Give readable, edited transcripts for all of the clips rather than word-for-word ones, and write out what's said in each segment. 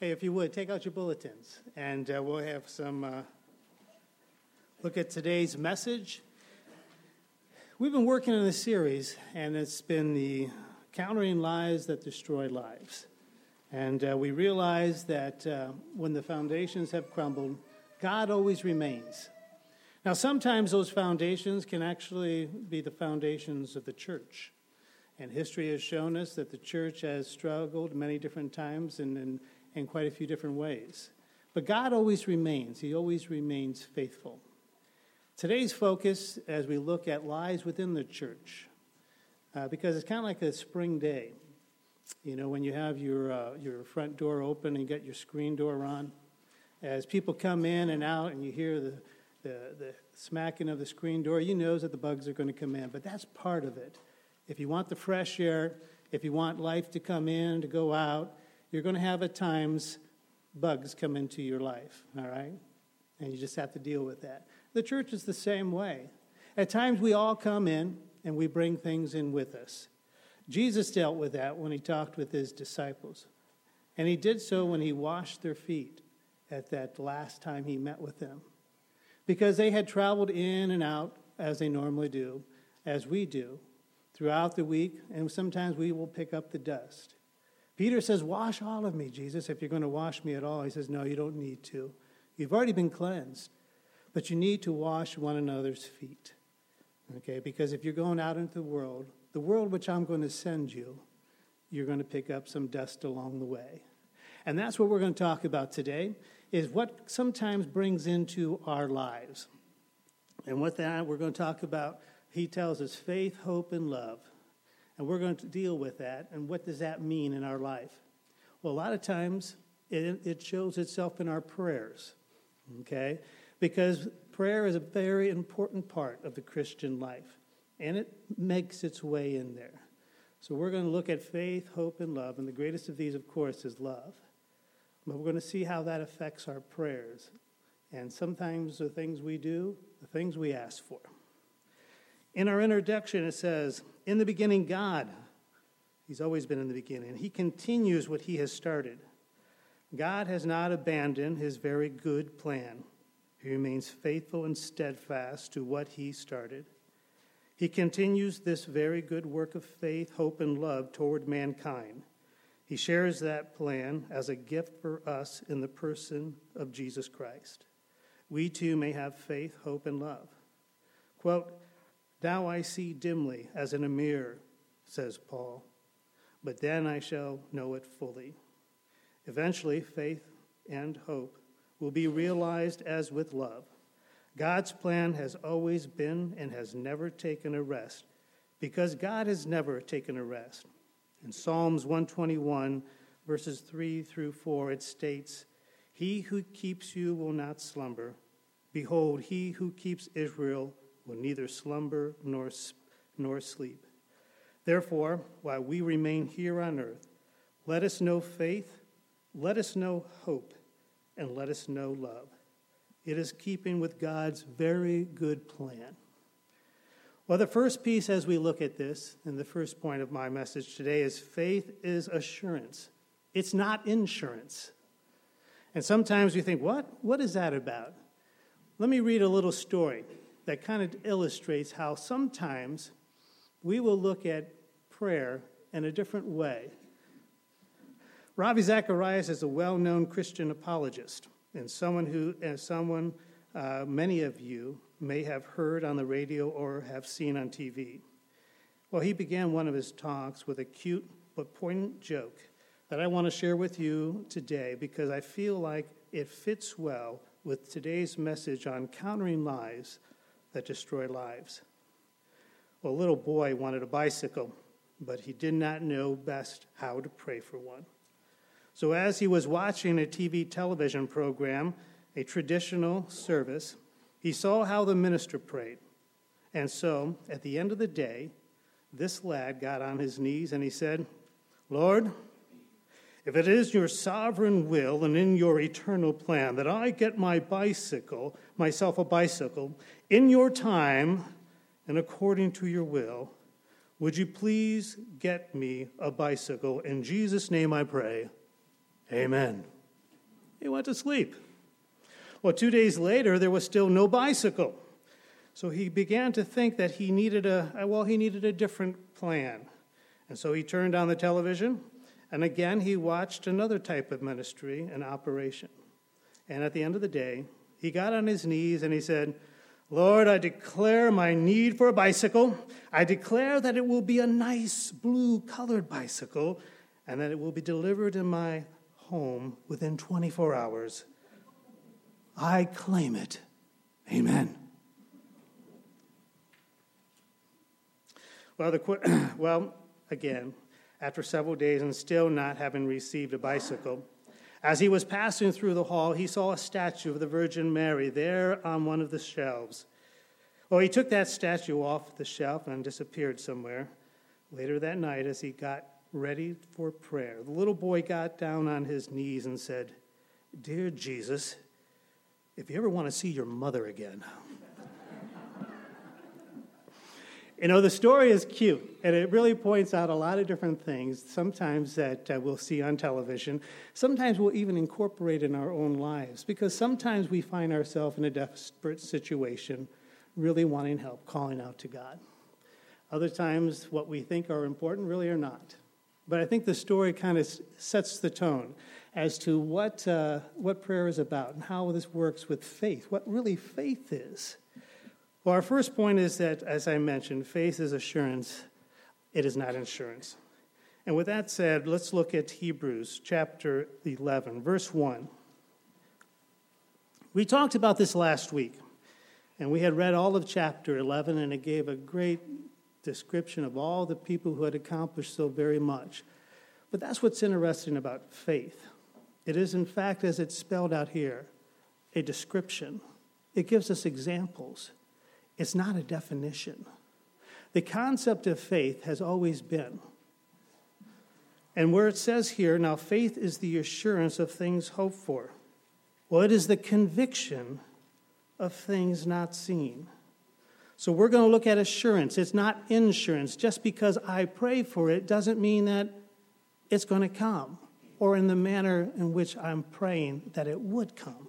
Hey, if you would, take out your bulletins, and we'll have some look at today's message. We've been working on this series, and it's been the Countering Lies That Destroy Lives. And we realize that when the foundations have crumbled, God always remains. Now, sometimes those foundations can actually be the foundations of the church. And history has shown us that the church has struggled many different times and in quite a few different ways. But God always remains. He always remains faithful. Today's focus, as we look at lies within the church, because it's kind of like a spring day. You know, when you have your front door open and you got your screen door on, as people come in and out and you hear the smacking of the screen door, you know that the bugs are going to come in. But that's part of it. If you want the fresh air, if you want life to come in, to go out, you're going to have at times bugs come into your life, all right? And you just have to deal with that. The church is the same way. At times we all come in and we bring things in with us. Jesus dealt with that when he talked with his disciples. And he did so when he washed their feet at that last time he met with them. Because they had traveled in and out, as they normally do, as we do, throughout the week, and sometimes we will pick up the dust. Peter says, wash all of me, Jesus, if you're going to wash me at all. He says, no, you don't need to. You've already been cleansed, but you need to wash one another's feet, okay? Because if you're going out into the world which I'm going to send you, you're going to pick up some dust along the way. And that's what we're going to talk about today, is what sometimes brings into our lives. And with that, we're going to talk about, he tells us, faith, hope, and love. And we're going to deal with that. And what does that mean in our life? Well, a lot of times it shows itself in our prayers, okay? Because prayer is a very important part of the Christian life. And it makes its way in there. So we're going to look at faith, hope, and love. And the greatest of these, of course, is love. But we're going to see how that affects our prayers. And sometimes the things we do, the things we ask for. In our introduction, it says, in the beginning, God. He's always been in the beginning. He continues what he has started. God has not abandoned his very good plan. He remains faithful and steadfast to what he started. He continues this very good work of faith, hope, and love toward mankind. He shares that plan as a gift for us in the person of Jesus Christ. We too may have faith, hope, and love. Quote, now I see dimly as in a mirror, says Paul, but then I shall know it fully. Eventually, faith and hope will be realized as with love. God's plan has always been and has never taken a rest, because God has never taken a rest. In Psalms 121, verses 3 through 4, it states, he who keeps you will not slumber. Behold, he who keeps Israel will neither slumber nor sleep. Therefore, while we remain here on earth, let us know faith, let us know hope, and let us know love. It is keeping with God's very good plan. Well, the first piece as we look at this, and the first point of my message today, is faith is assurance. It's not insurance. And sometimes we think, what is that about? Let me read a little story that kind of illustrates how sometimes we will look at prayer in a different way. Ravi Zacharias is a well-known Christian apologist, and someone many of you may have heard on the radio or have seen on TV. Well, he began one of his talks with a cute but poignant joke that I want to share with you today because I feel like it fits well with today's message on countering lies that destroy lives. Well, a little boy wanted a bicycle, but he did not know best how to pray for one. So as he was watching a television program, a traditional service, he saw how the minister prayed. And so, at the end of the day, this lad got on his knees and he said, Lord, if it is your sovereign will and in your eternal plan that I get myself a bicycle, in your time and according to your will, would you please get me a bicycle? In Jesus' name I pray. Amen. He went to sleep. Well, 2 days later, there was still no bicycle. So he began to think that he needed a different plan. And so he turned on the television, and again he watched another type of ministry in operation. And at the end of the day, he got on his knees and he said, Lord, I declare my need for a bicycle. I declare that it will be a nice blue-colored bicycle and that it will be delivered in my home within 24 hours. I claim it. Amen. Well, again, after several days and still not having received a bicycle, as he was passing through the hall, he saw a statue of the Virgin Mary there on one of the shelves. Well, he took that statue off the shelf and disappeared somewhere. Later that night, as he got ready for prayer, the little boy got down on his knees and said, Dear Jesus, if you ever want to see your mother again. You know, the story is cute, and it really points out a lot of different things, sometimes that we'll see on television. Sometimes we'll even incorporate in our own lives, because sometimes we find ourselves in a desperate situation, really wanting help, calling out to God. Other times, what we think are important really are not. But I think the story kind of sets the tone as to what prayer is about and how this works with faith, what really faith is. Well, our first point is that, as I mentioned, faith is assurance. It is not insurance. And with that said, let's look at Hebrews chapter 11, verse 1. We talked about this last week, and we had read all of chapter 11, and it gave a great description of all the people who had accomplished so very much. But that's what's interesting about faith. It is, in fact, as it's spelled out here, a description. It gives us examples. It's not a definition. The concept of faith has always been. And where it says here, now faith is the assurance of things hoped for. Well, it is the conviction of things not seen. So we're going to look at assurance. It's not insurance. Just because I pray for it doesn't mean that it's going to come, or in the manner in which I'm praying that it would come.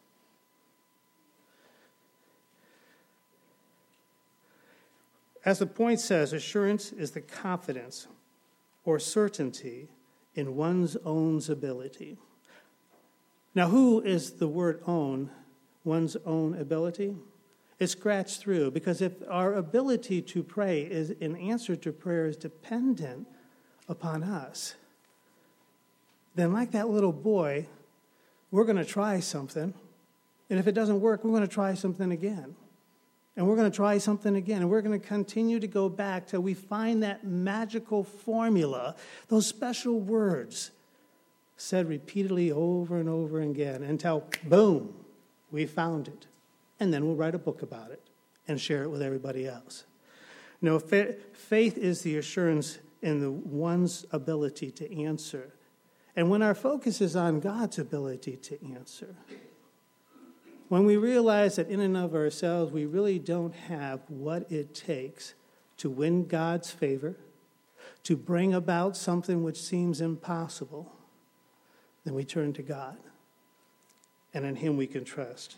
As the point says, assurance is the confidence or certainty in one's own ability. Now, who is the word own, one's own ability? It's scratched through, because if our ability to pray is in answer to prayer is dependent upon us, then like that little boy, we're going to try something, and if it doesn't work, we're going to try something again. And we're going to try something again. And we're going to continue to go back till we find that magical formula, those special words said repeatedly over and over again until, boom, we found it. And then we'll write a book about it and share it with everybody else. No, faith is the assurance in one's ability to answer. And when our focus is on God's ability to answer, when we realize that in and of ourselves we really don't have what it takes to win God's favor, to bring about something which seems impossible, then we turn to God, and in Him we can trust.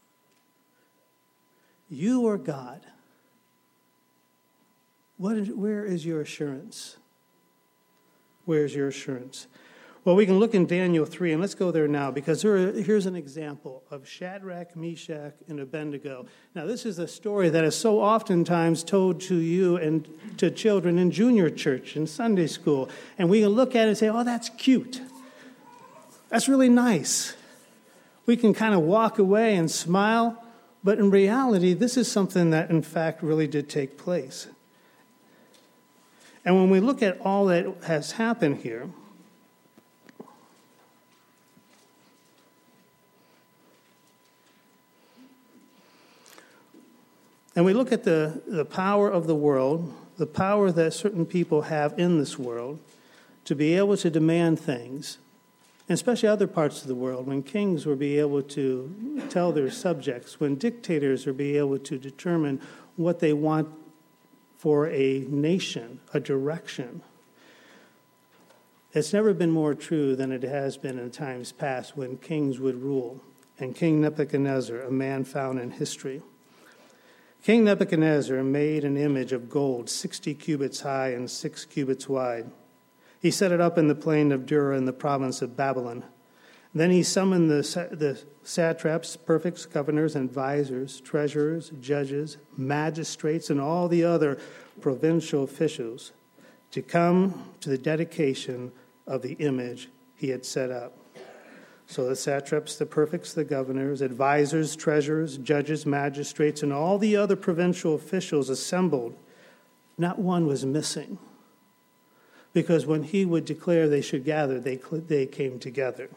You or God, where is your assurance? Where is your assurance? Well, we can look in Daniel 3, and let's go there now, because here's an example of Shadrach, Meshach, and Abednego. Now, this is a story that is so oftentimes told to you and to children in junior church, in Sunday school, and we can look at it and say, oh, that's cute. That's really nice. We can kind of walk away and smile, but in reality, this is something that, in fact, really did take place. And when we look at all that has happened here, and we look at the power of the world, the power that certain people have in this world to be able to demand things, and especially other parts of the world, when kings will be able to tell their subjects, when dictators will be able to determine what they want for a nation, a direction. It's never been more true than it has been in times past when kings would rule. And King Nebuchadnezzar, a man found in history. King Nebuchadnezzar made an image of gold 60 cubits high and 6 cubits wide. He set it up in the plain of Dura in the province of Babylon. Then he summoned the satraps, prefects, governors, advisors, treasurers, judges, magistrates, and all the other provincial officials to come to the dedication of the image he had set up. So the satraps, the prefects, the governors, advisors, treasurers, judges, magistrates, and all the other provincial officials assembled. Not one was missing. Because when he would declare they should gather, they came together.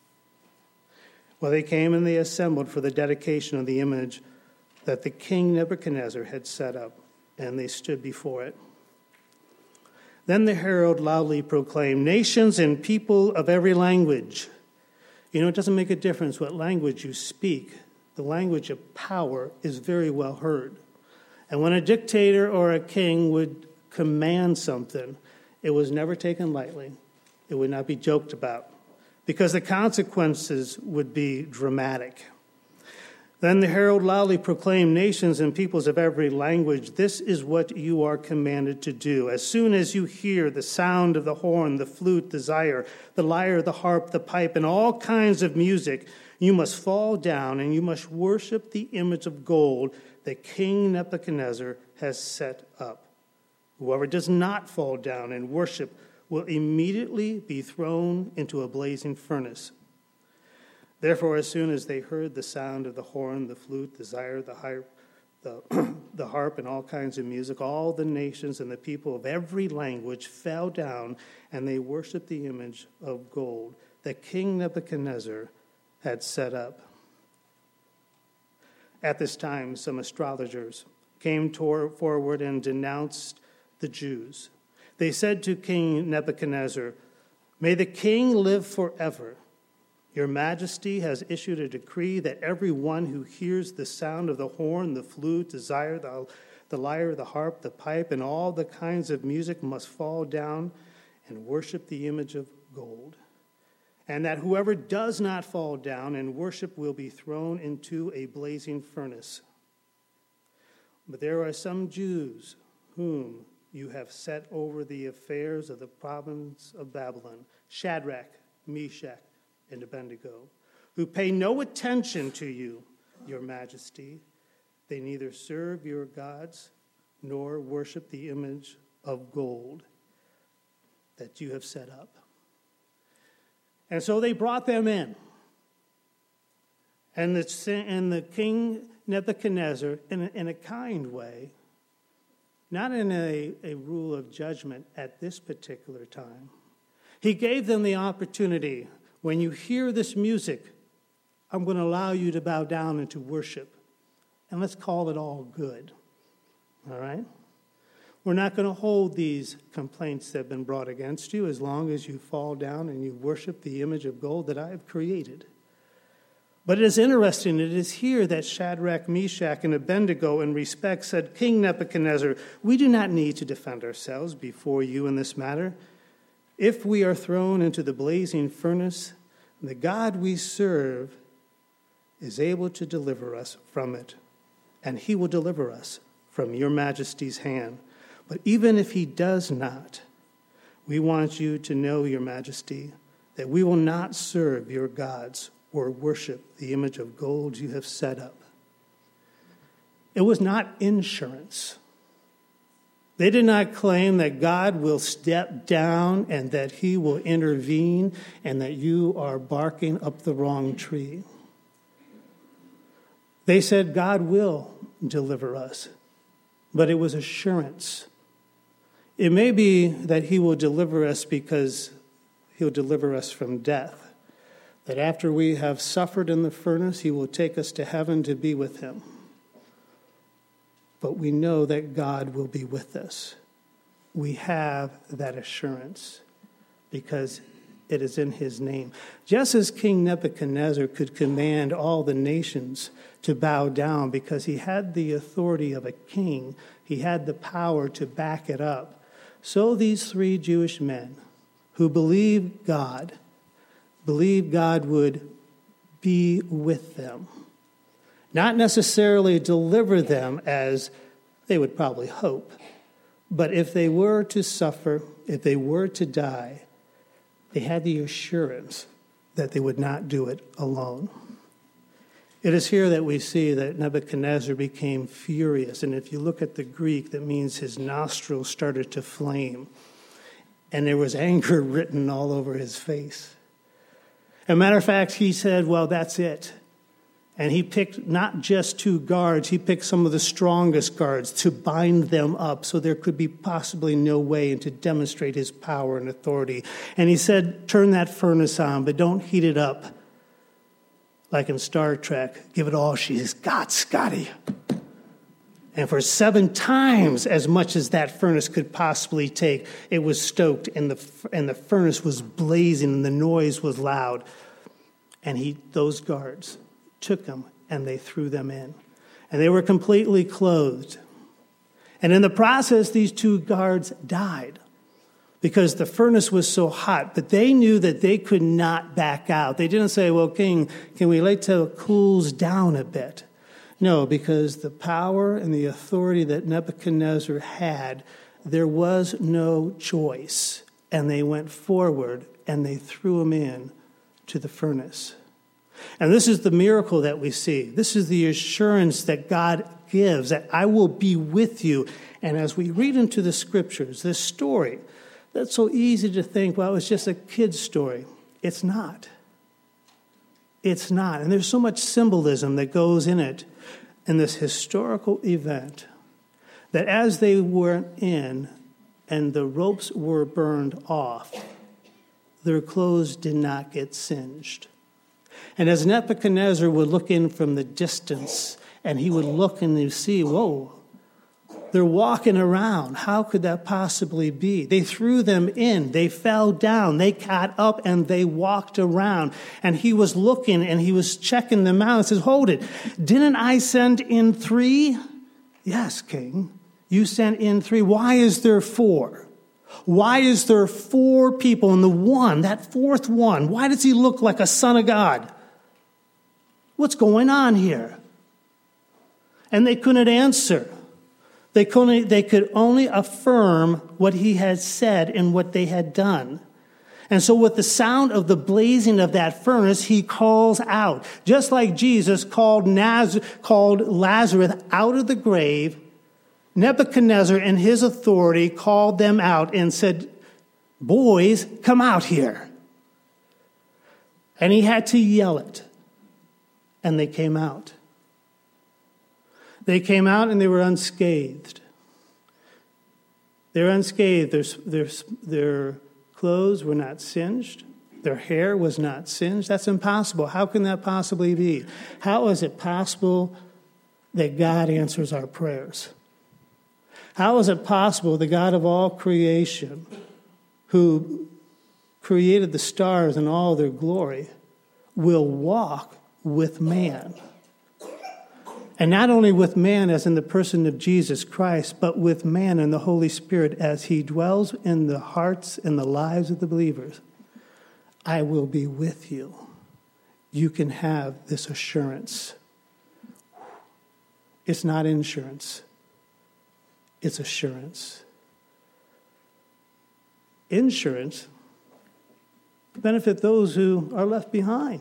Well, they came and they assembled for the dedication of the image that the king Nebuchadnezzar had set up, and they stood before it. Then the herald loudly proclaimed, "Nations and people of every language." You know, it doesn't make a difference what language you speak. The language of power is very well heard. And when a dictator or a king would command something, it was never taken lightly. It would not be joked about, because the consequences would be dramatic. Then the herald loudly proclaimed, "Nations and peoples of every language, this is what you are commanded to do. As soon as you hear the sound of the horn, the flute, the zither, the lyre, the harp, the pipe, and all kinds of music, you must fall down and you must worship the image of gold that King Nebuchadnezzar has set up. Whoever does not fall down and worship will immediately be thrown into a blazing furnace." Therefore, as soon as they heard the sound of the horn, the flute, the zither, the harp, and all kinds of music, all the nations and the people of every language fell down, and they worshiped the image of gold that King Nebuchadnezzar had set up. At this time, some astrologers came forward and denounced the Jews. They said to King Nebuchadnezzar, "May the king live forever. Your Majesty has issued a decree that everyone who hears the sound of the horn, the flute, the zither, the lyre, the harp, the pipe, and all the kinds of music must fall down and worship the image of gold. And that whoever does not fall down and worship will be thrown into a blazing furnace. But there are some Jews whom you have set over the affairs of the province of Babylon, Shadrach, Meshach, and Abednego, who pay no attention to you, your Majesty. They neither serve your gods nor worship the image of gold that you have set up." And so they brought them in. And the king Nebuchadnezzar, in a kind way, not in a rule of judgment at this particular time, he gave them the opportunity. When you hear this music, I'm going to allow you to bow down and to worship. And let's call it all good. All right? We're not going to hold these complaints that have been brought against you as long as you fall down and you worship the image of gold that I have created. But it is interesting, it is here that Shadrach, Meshach, and Abednego in respect said, "King Nebuchadnezzar, we do not need to defend ourselves before you in this matter. If we are thrown into the blazing furnace, the God we serve is able to deliver us from it, and he will deliver us from your Majesty's hand. But even if he does not, we want you to know, your Majesty, that we will not serve your gods or worship the image of gold you have set up." It was not insurance. They did not claim that God will step down and that he will intervene and that you are barking up the wrong tree. They said God will deliver us, but it was assurance. It may be that he will deliver us because he'll deliver us from death, that after we have suffered in the furnace, he will take us to heaven to be with him. But we know that God will be with us. We have that assurance because it is in his name. Just as King Nebuchadnezzar could command all the nations to bow down because he had the authority of a king, he had the power to back it up, so these three Jewish men who believed God would be with them. Not necessarily deliver them as they would probably hope, but if they were to suffer, if they were to die, they had the assurance that they would not do it alone. It is here that we see that Nebuchadnezzar became furious, and if you look at the Greek, that means his nostrils started to flame, and there was anger written all over his face. As a matter of fact, he said, well, that's it. And he picked not just 2 guards, he picked some of the strongest guards to bind them up so there could be possibly no way and to demonstrate his power and authority. And he said, turn that furnace on, but don't heat it up like in Star Trek. Give it all she's got, Scotty. And for 7 times as much as that furnace could possibly take, it was stoked, and the furnace was blazing, and the noise was loud. And those guards took them, and they threw them in. And they were completely clothed. And in the process, these 2 guards died because the furnace was so hot. But they knew that they could not back out. They didn't say, well, King, can we wait till it cools down a bit? No, because the power and the authority that Nebuchadnezzar had, there was no choice. And they went forward, and they threw him in to the furnace. And this is the miracle that we see. This is the assurance that God gives, that I will be with you. And as we read into the scriptures, this story, that's so easy to think, well, it's just a kid's story. It's not. It's not. And there's so much symbolism that goes in it, in this historical event, that as they were in and the ropes were burned off, their clothes did not get singed. And as Nebuchadnezzar would look in from the distance, and he would look and he'd see, whoa, they're walking around. How could that possibly be? They threw them in. They fell down. They got up and they walked around. And he was looking and he was checking them out and says, hold it. Didn't I send in 3? Yes, King. You sent in 3. Why is there 4? Why is there 4 people and the one, that 4th one, why does he look like a son of God? What's going on here? And they couldn't answer. They could only affirm what he had said and what they had done. And so with the sound of the blazing of that furnace, he calls out. Just like Jesus called Lazarus out of the grave, Nebuchadnezzar in his authority called them out and said, boys, come out here. And he had to yell it. And they came out. They came out and they were unscathed. They're unscathed. Their clothes were not singed. Their hair was not singed. That's impossible. How can that possibly be? How is it possible that God answers our prayers? How is it possible the God of all creation, who created the stars in all their glory, will walk with man? And not only with man as in the person of Jesus Christ, but with man and the Holy Spirit as he dwells in the hearts and the lives of the believers. I will be with you. You can have this assurance. It's not insurance. It's assurance. Insurance benefit those who are left behind.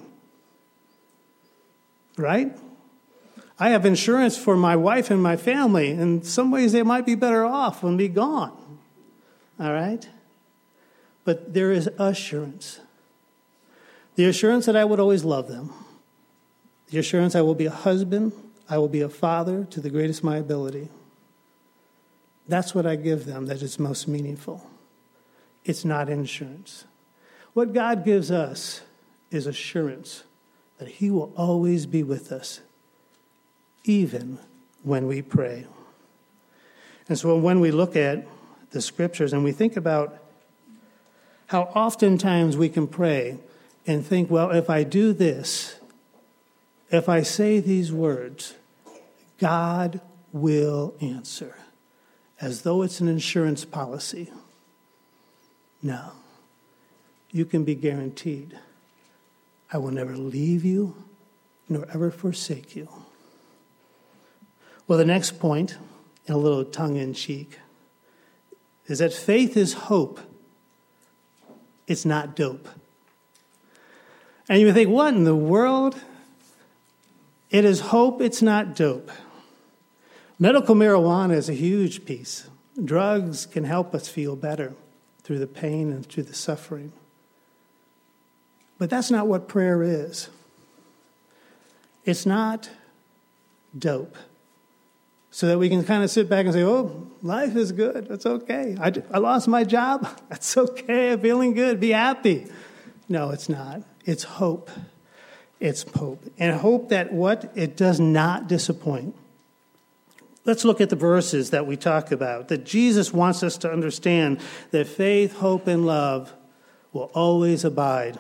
Right? I have insurance for my wife and my family. In some ways, they might be better off and be gone. All right? But there is assurance. The assurance that I would always love them. The assurance I will be a husband. I will be a father to the greatest of my ability. That's what I give them that is most meaningful. It's not insurance. What God gives us is assurance that he will always be with us, even when we pray. And so when we look at the scriptures and we think about how oftentimes we can pray and think, well, if I do this, if I say these words, God will answer, as though it's an insurance policy. No, you can be guaranteed, I will never leave you nor ever forsake you. Well, the next point, in a little tongue-in-cheek, is that faith is hope. It's not dope. And you would think, what in the world? It is hope, it's not dope. Medical marijuana is a huge piece. Drugs can help us feel better through the pain and through the suffering. But that's not what prayer is. It's not dope. So that we can kind of sit back and say, oh, life is good. It's okay. I lost my job. That's okay. I'm feeling good. Be happy. No, it's not. It's hope. It's hope. And hope that what? It does not disappoint. Let's look at the verses that we talk about, that Jesus wants us to understand that faith, hope, and love will always abide.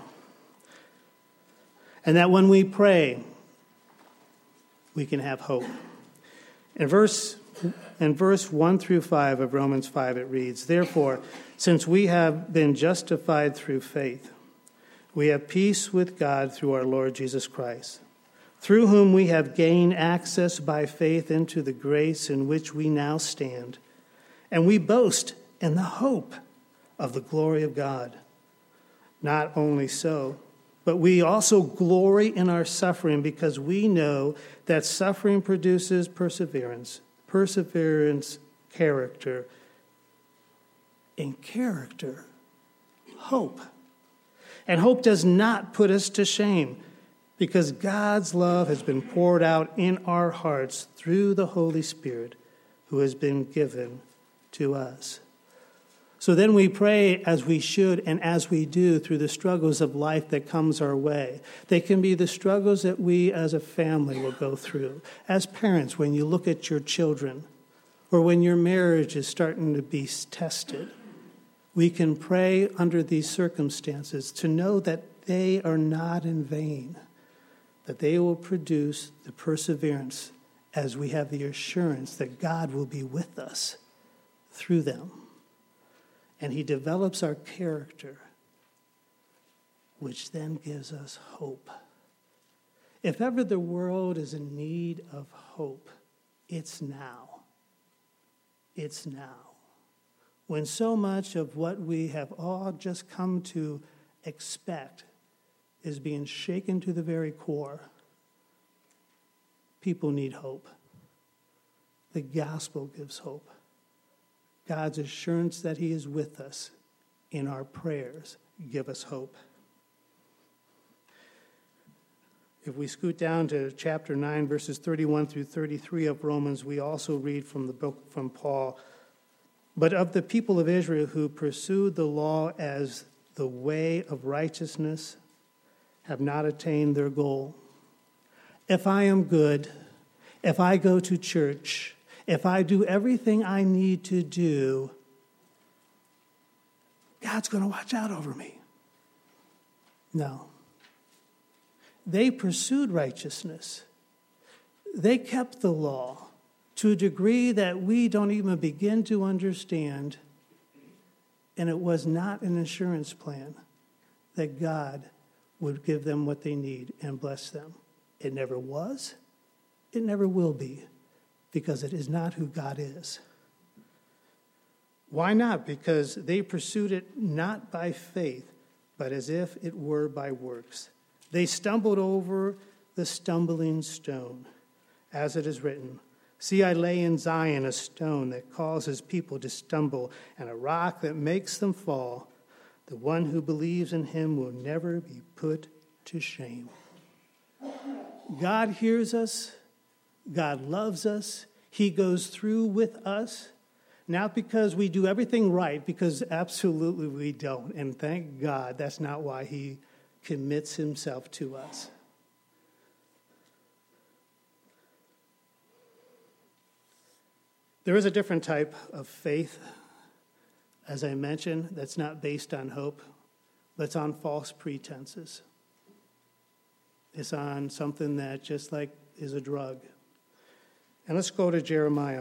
And that when we pray, we can have hope. In verse 1 through 5 of Romans 5, it reads, therefore, since we have been justified through faith, we have peace with God through our Lord Jesus Christ, through whom we have gained access by faith into the grace in which we now stand. And we boast in the hope of the glory of God. Not only so, but we also glory in our suffering because we know that suffering produces perseverance, perseverance, character, and character, hope. And hope does not put us to shame because God's love has been poured out in our hearts through the Holy Spirit who has been given to us. So then we pray as we should and as we do through the struggles of life that comes our way. They can be the struggles that we as a family will go through. As parents, when you look at your children, or when your marriage is starting to be tested, we can pray under these circumstances to know that they are not in vain, that they will produce the perseverance as we have the assurance that God will be with us through them. And he develops our character, which then gives us hope. If ever the world is in need of hope, it's now. It's now. When so much of what we have all just come to expect is being shaken to the very core, people need hope. The gospel gives hope. God's assurance that he is with us in our prayers give us hope. If we scoot down to chapter 9, verses 31 through 33 of Romans, we also read from the book from Paul, but of the people of Israel who pursued the law as the way of righteousness have not attained their goal. If I am good, if I go to church, if I do everything I need to do, God's going to watch out over me. No. They pursued righteousness. They kept the law to a degree that we don't even begin to understand, and it was not an insurance plan that God would give them what they need and bless them. It never was. It never will be. Because it is not who God is. Why not? Because they pursued it not by faith, but as if it were by works. They stumbled over the stumbling stone, as it is written, see, I lay in Zion a stone that causes people to stumble, and a rock that makes them fall. The one who believes in him will never be put to shame. God hears us. God loves us. He goes through with us, not because we do everything right, because absolutely we don't. And thank God that's not why he commits himself to us. There is a different type of faith, as I mentioned, that's not based on hope, but it's on false pretenses. It's on something that just like is a drug. And let's go to Jeremiah.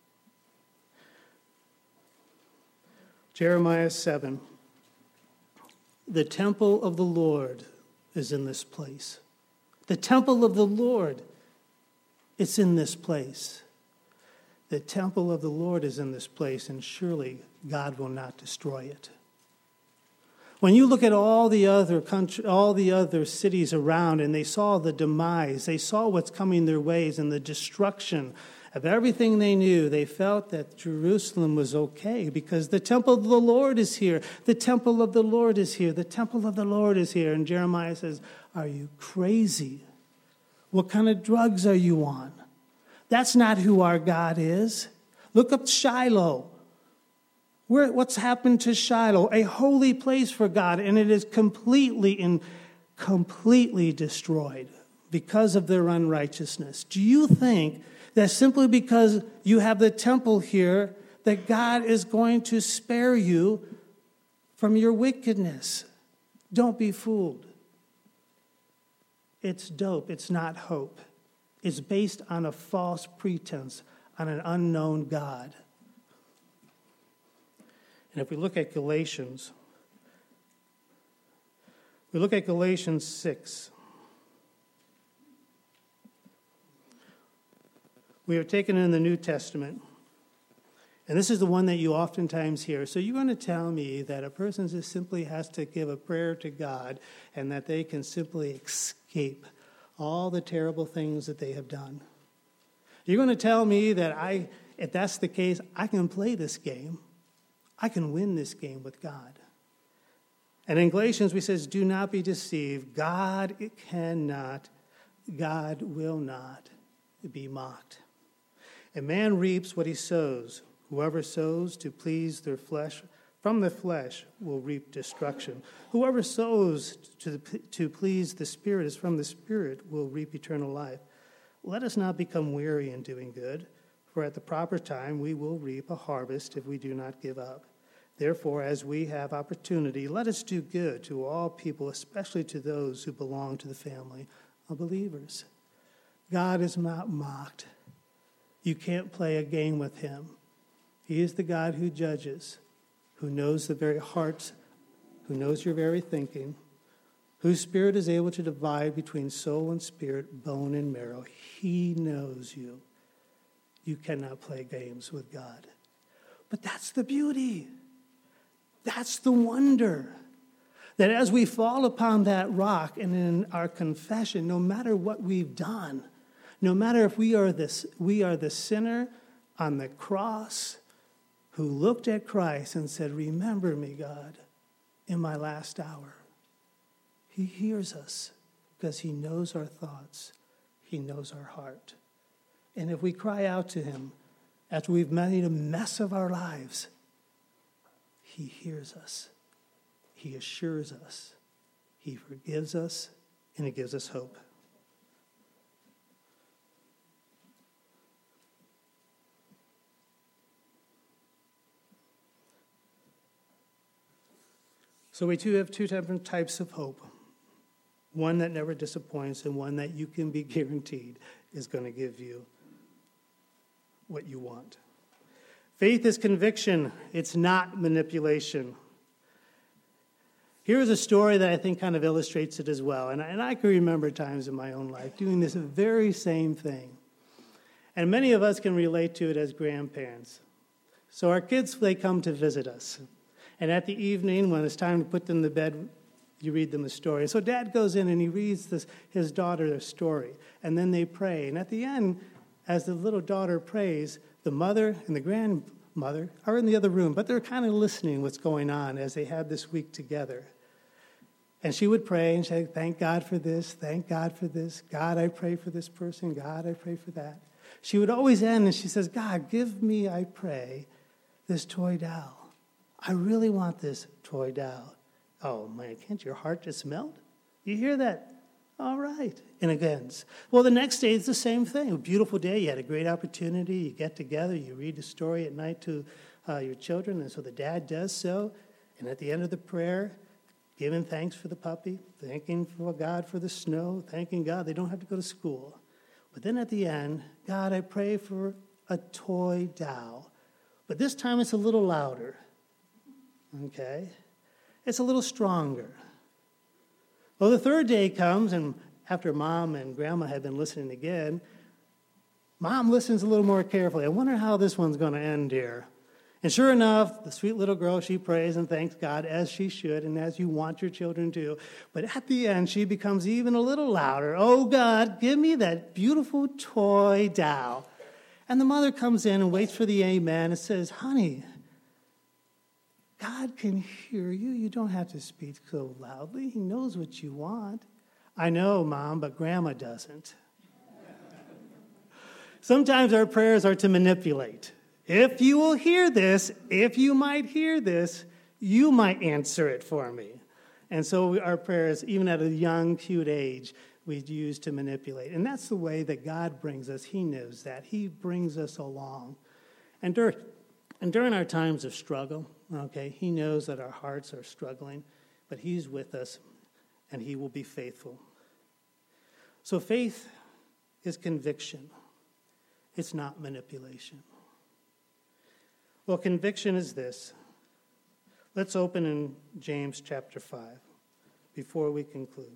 Jeremiah 7. The temple of the Lord is in this place. The temple of the Lord, it's in this place. The temple of the Lord is in this place, and surely God will not destroy it. When you look at all the other cities around, and they saw the demise, they saw what's coming their ways and the destruction of everything they knew, they felt that Jerusalem was okay because the temple of the Lord is here. The temple of the Lord is here. The temple of the Lord is here. And Jeremiah says, are you crazy? What kind of drugs are you on? That's not who our God is. Look up Shiloh. What's happened to Shiloh? A holy place for God, and it is completely destroyed because of their unrighteousness. Do you think that simply because you have the temple here, that God is going to spare you from your wickedness? Don't be fooled. It's dope. It's not hope. It's based on a false pretense, on an unknown God. And if we look at Galatians 6. We are taken in the New Testament, and this is the one that you oftentimes hear. So you're going to tell me that a person just simply has to give a prayer to God and that they can simply escape all the terrible things that they have done. You're going to tell me that if that's the case, I can play this game. I can win this game with God. And in Galatians, we says, do not be deceived. God will not be mocked. A man reaps what he sows. Whoever sows to please their flesh, from the flesh will reap destruction. Whoever sows to please the Spirit is from the Spirit will reap eternal life. Let us not become weary in doing good, for at the proper time we will reap a harvest if we do not give up. Therefore, as we have opportunity, let us do good to all people, especially to those who belong to the family of believers. God is not mocked. You can't play a game with him. He is the God who judges, who knows the very hearts, who knows your very thinking, whose spirit is able to divide between soul and spirit, bone and marrow. He knows you. You cannot play games with God. But that's the beauty. That's the wonder. That as we fall upon that rock and in our confession, no matter what we've done, no matter if we are the sinner on the cross who looked at Christ and said, remember me, God, in my last hour. He hears us because he knows our thoughts. He knows our heart. And if we cry out to him after we've made a mess of our lives, he hears us. He assures us. He forgives us, and he gives us hope. So we too have two different types of hope. One that never disappoints and one that you can be guaranteed is going to give you what you want. Faith is conviction. It's not manipulation. Here's a story that I think kind of illustrates it as well. And I can remember times in my own life doing this very same thing. And many of us can relate to it as grandparents. So our kids, they come to visit us. And at the evening, when it's time to put them to bed, you read them a story. So Dad goes in and he reads his daughter a story. And then they pray. And at the end, as the little daughter prays, the mother and the grandmother are in the other room, but they're kind of listening what's going on as they have this week together. And she would pray and say, thank God for this, thank God for this. God, I pray for this person. God, I pray for that. She would always end and she says, God, give me, I pray, this toy doll. I really want this toy doll. Oh, man, can't your heart just melt? You hear that? All right. And again, well, the next day it's the same thing. A beautiful day. You had a great opportunity. You get together. You read a story at night to your children. And so the dad does so. And at the end of the prayer, giving thanks for the puppy, thanking for God for the snow, thanking God they don't have to go to school. But then at the end, God, I pray for a toy doll. But this time it's a little louder. Okay? it's a little stronger. Well, the third day comes, and after Mom and Grandma had been listening again, Mom listens a little more carefully. I wonder how this one's going to end here. And sure enough, the sweet little girl, she prays and thanks God as she should and as you want your children to. But at the end, she becomes even a little louder. Oh, God, give me that beautiful toy doll. And the mother comes in and waits for the amen and says, honey, God can hear you. You don't have to speak so loudly. He knows what you want. I know, Mom, but Grandma doesn't. Sometimes our prayers are to manipulate. If you will hear this, if you might hear this, you might answer it for me. And so our prayers, even at a young, cute age, we use to manipulate. And that's the way that God brings us. He knows that. He brings us along. And during our times of struggle, okay, he knows that our hearts are struggling, but he's with us, and he will be faithful. So faith is conviction. It's not manipulation. Well, conviction is this. Let's open in James chapter 5 before we conclude.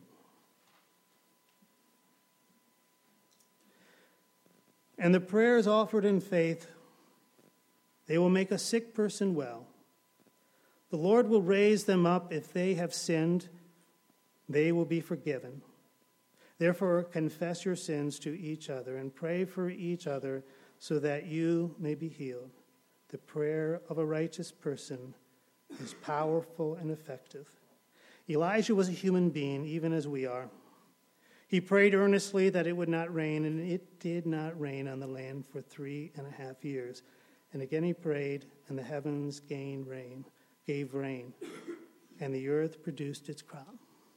And the prayers offered in faith, they will make a sick person well. The Lord will raise them up. If they have sinned, they will be forgiven. Therefore, confess your sins to each other and pray for each other so that you may be healed. The prayer of a righteous person is powerful and effective. Elijah was a human being, even as we are. He prayed earnestly that it would not rain, and it did not rain on the land for 3.5 years. And again he prayed, and the heavens gave rain, and the earth produced its crop.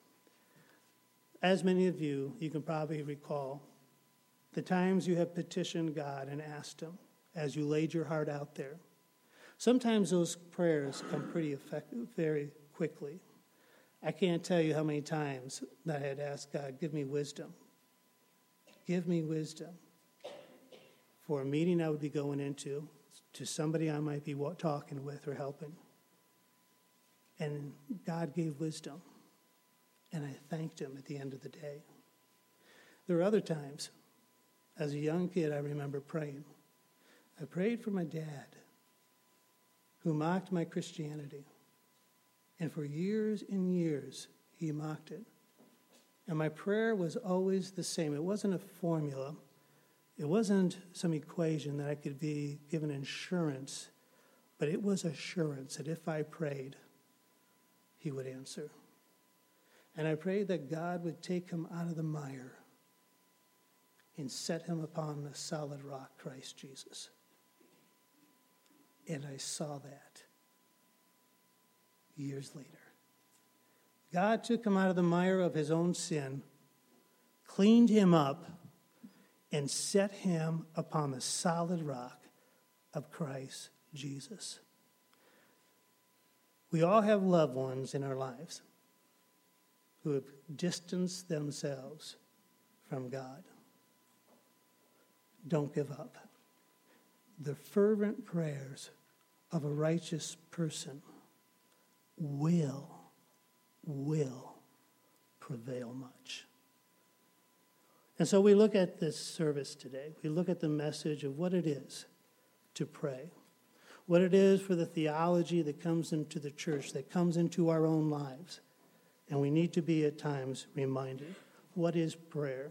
As many of you can probably recall, the times you have petitioned God and asked him as you laid your heart out there. Sometimes those prayers come pretty effective, very quickly. I can't tell you how many times that I had asked God, give me wisdom. Give me wisdom for a meeting I would be going into, to somebody I might be talking with or helping. And God gave wisdom, and I thanked him at the end of the day. There are other times, as a young kid, I remember praying. I prayed for my dad, who mocked my Christianity. And for years and years, he mocked it. And my prayer was always the same. It wasn't a formula. It wasn't some equation that I could be given insurance, but it was assurance that if I prayed, he would answer. And I prayed that God would take him out of the mire and set him upon the solid rock, Christ Jesus. And I saw that years later. God took him out of the mire of his own sin, cleaned him up, and set him upon the solid rock of Christ Jesus. We all have loved ones in our lives who have distanced themselves from God. Don't give up. The fervent prayers of a righteous person will prevail much. And so we look at this service today. We look at the message of what it is to pray, what it is for the theology that comes into the church, that comes into our own lives. And we need to be at times reminded, what is prayer?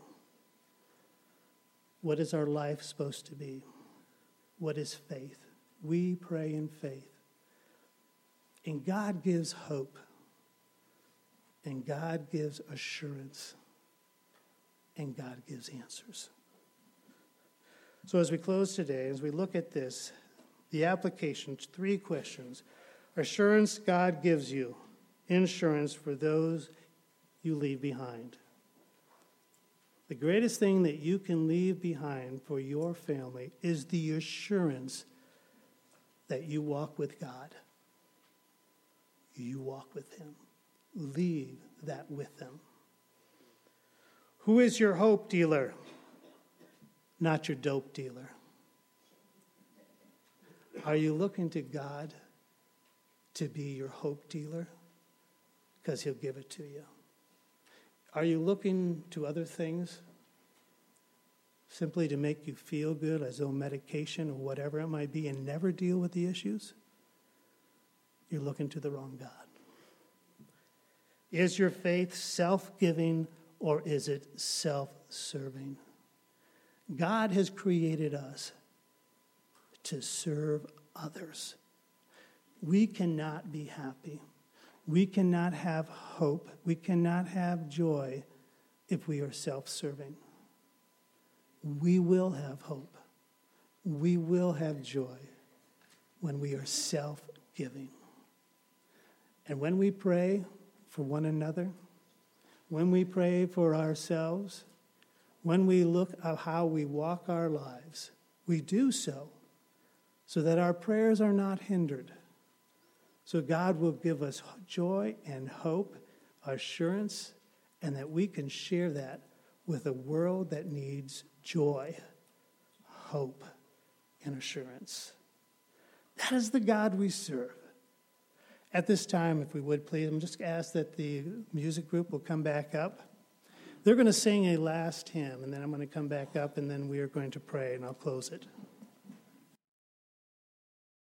What is our life supposed to be? What is faith? We pray in faith. And God gives hope. And God gives assurance. And God gives answers. So as we close today, as we look at this, the application, 3 questions. Assurance God gives you. Insurance for those you leave behind. The greatest thing that you can leave behind for your family is the assurance that you walk with God. You walk with him. Leave that with them. Who is your hope dealer? Not your dope dealer. Are you looking to God to be your hope dealer? because he'll give it to you. Are you looking to other things simply to make you feel good, as though medication or whatever it might be, and never deal with the issues? You're looking to the wrong God. Is your faith self-giving or is it self-serving? God has created us to serve others. We cannot be happy. We cannot have hope. We cannot have joy if we are self-serving. We will have hope. We will have joy when we are self-giving. And when we pray for one another, when we pray for ourselves, when we look at how we walk our lives, we do so that our prayers are not hindered. So God will give us joy and hope, assurance, and that we can share that with a world that needs joy, hope, and assurance. That is the God we serve. At this time, if we would please, I'm just ask that the music group will come back up. They're going to sing a last hymn, and then I'm going to come back up, and then we are going to pray, and I'll close it.